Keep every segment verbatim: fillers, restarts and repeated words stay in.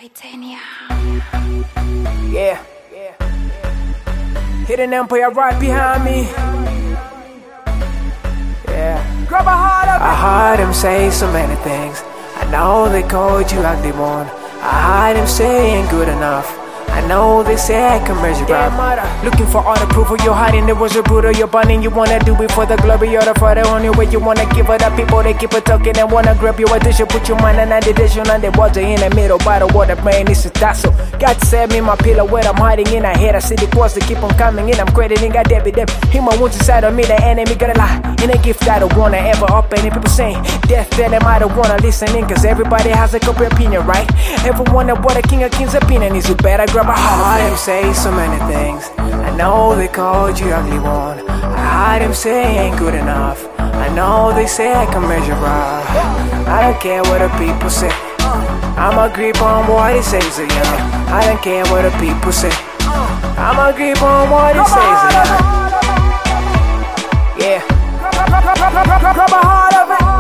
Titania. Yeah, yeah. Hidden Empire right behind me. Yeah. Grab a heart of it. I heard him say so many things. I know they called you ugly one. I heard him saying good enough. I know they say I can measure up. Looking for all the proof of your hiding. There was a brutal, you're burning. You wanna do it for the glory or the Friday. Only way you wanna give it up. People they keep it talking and wanna grab your attention. Put your mind on that addition on the water in the middle. By the water, brain is a tassel. God save me my pillow where I'm hiding in. I head. I see the quads that keep on coming in. I'm crediting God David them. Him my wounds inside of me. The enemy gotta lie. In a gift I don't wanna ever up. Any people saying death, tell them I don't wanna listen in. Cause everybody has a couple opinion, right? Everyone that what a king of kings opinion is. You better grab a heart. I heard him say so many things. I know they called you ugly one. I heard him say ain't good enough. I know they say I can measure up. I don't care what the people say. I'ma grip on what he says, so yeah. I don't care what the people say. I'ma grip on what he says, so yeah. Yeah. Grab a heart of it.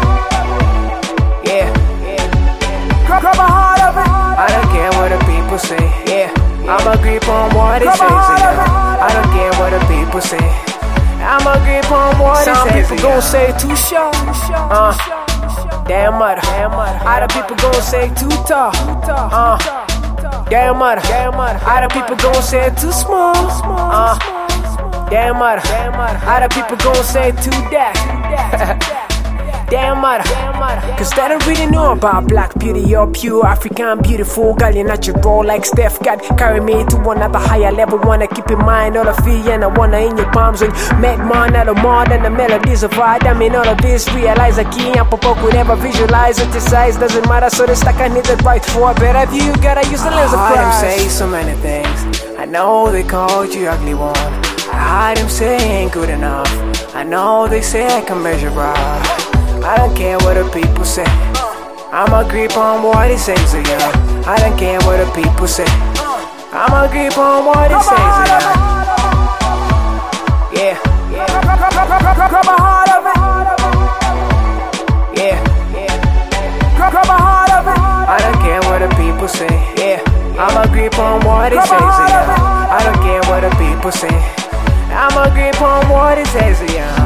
Yeah. Grab a heart of it. I don't care what the people say. Yeah. I'ma grip on what he says, yeah. I don't care what the people say. I'ma grip on what he says. Some people gon' say too short, uh, damn mother. Other people gon' say too tall, uh, damn mother. Other people gon' say too small, uh, damn mother. Other people gon' say too that. Damn mother, cause they don't really know about black beauty or pure African beautiful girl. You're natural like Steph. God carry me to another higher level. Wanna keep in mind all the fear and I wanna in your palms. When make more, not more than the melodies of art. I mean all of this, realize a key and pop up could never visualize it. The size doesn't matter, so the stack I need it right for a better view. You gotta use the lens of Christ. I heard him say so many things. I know they called you ugly one. I heard him say ain't good enough. I know they say I can measure up. I don't care what the people say. I'ma grip on what he says, so yeah. I don't care what the people say. I'ma grip on what he says, so yeah. Yeah. Grab a heart of it. Yeah. Grab a heart of it. I don't care what the people say. Yeah. I'ma grip on what he says, so yeah. I don't care what the people say. I'ma grip on what he says, so yeah.